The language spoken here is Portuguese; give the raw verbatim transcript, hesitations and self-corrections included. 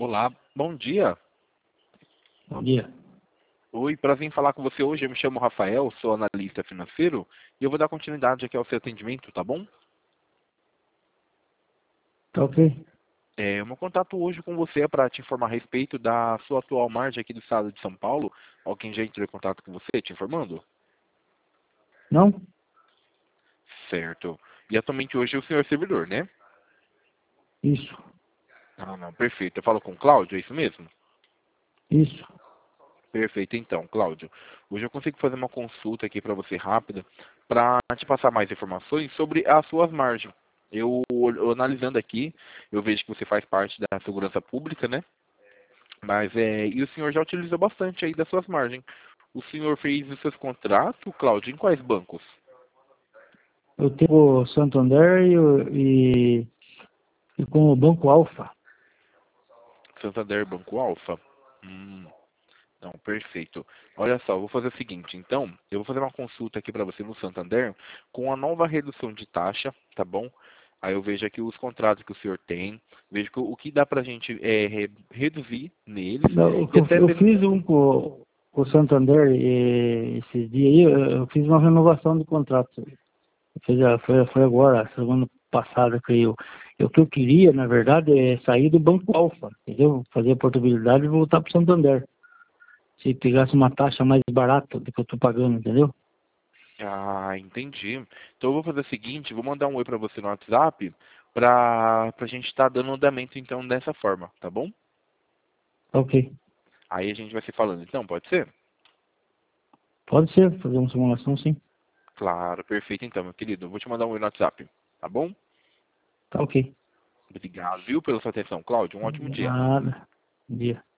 Olá, bom dia. Bom dia. Oi, prazer em falar com você hoje. Eu me chamo Rafael, sou analista financeiro e eu vou dar continuidade aqui ao seu atendimento, tá bom? Tá ok? É, o meu contato hoje com você é para te informar a respeito da sua atual margem aqui do estado de São Paulo. Alguém já entrou em contato com você te informando? Não? Certo. E atualmente hoje o senhor é servidor, né? Isso. Ah, não, perfeito. Eu falo com o Cláudio, é isso mesmo? Isso. Perfeito, então, Cláudio. Hoje eu consigo fazer uma consulta aqui para você rápida, para te passar mais informações sobre as suas margens. Eu, eu analisando aqui, eu vejo que você faz parte da segurança pública, né? Mas é, e o senhor já utiliza bastante aí das suas margens. O senhor fez os seus contratos, Cláudio, em quais bancos? Eu tenho o Santander e, o- e, e com o Banco Alfa. Santander, Banco Alfa? Hum, não, perfeito. Olha só, eu vou fazer o seguinte, então, eu vou fazer uma consulta aqui para você no Santander com a nova redução de taxa, tá bom? Aí eu vejo aqui os contratos que o senhor tem, vejo que o que dá pra gente é, re- reduzir neles Não, e Eu, até eu mesmo... fiz um com, com o Santander e, esses dias aí, eu, eu fiz uma renovação de contrato. Eu fiz a- Foi, foi agora, semana passada, creio. Eu, o que eu queria, na verdade, é sair do Banco Alfa, entendeu? Fazer a portabilidade e voltar para o Santander. Se pegasse uma taxa mais barata do que eu estou pagando, entendeu? Ah, entendi. Então eu vou fazer o seguinte, vou mandar um oi pra você no WhatsApp pra, pra gente estar dando andamento então dessa forma, tá bom? Tá ok. Aí a gente vai se falando, então, pode ser? Pode ser, fazer uma simulação, sim. Claro, perfeito então, meu querido. Eu vou te mandar um oi no WhatsApp, tá bom? Tá ok. Obrigado, viu, pela sua atenção, Cláudio. Um ótimo dia. Nada. Bom dia.